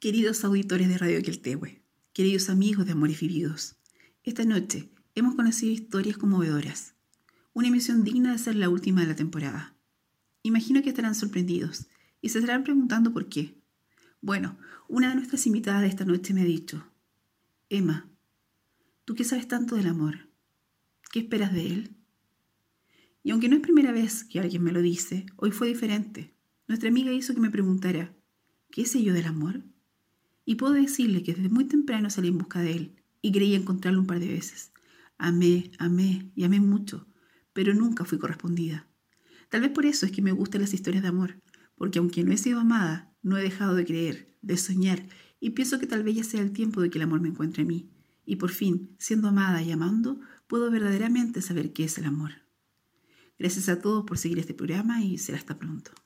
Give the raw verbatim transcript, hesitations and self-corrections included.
Queridos auditores de Radio Queltehue, queridos amigos de Amores Vividos, esta noche hemos conocido historias conmovedoras, una emisión digna de ser la última de la temporada. Imagino que estarán sorprendidos y se estarán preguntando por qué. Bueno, una de nuestras invitadas de esta noche me ha dicho: Emma, tú que sabes tanto del amor, ¿qué esperas de él? Y aunque no es primera vez que alguien me lo dice, hoy fue diferente. Nuestra amiga hizo que me preguntara: ¿qué sé yo del amor? Y puedo decirle que desde muy temprano salí en busca de él y creí encontrarlo un par de veces. Amé, amé y amé mucho, pero nunca fui correspondida. Tal vez por eso es que me gustan las historias de amor, porque aunque no he sido amada, no he dejado de creer, de soñar, y pienso que tal vez ya sea el tiempo de que el amor me encuentre a mí. Y por fin, siendo amada y amando, puedo verdaderamente saber qué es el amor. Gracias a todos por seguir este programa y será hasta pronto.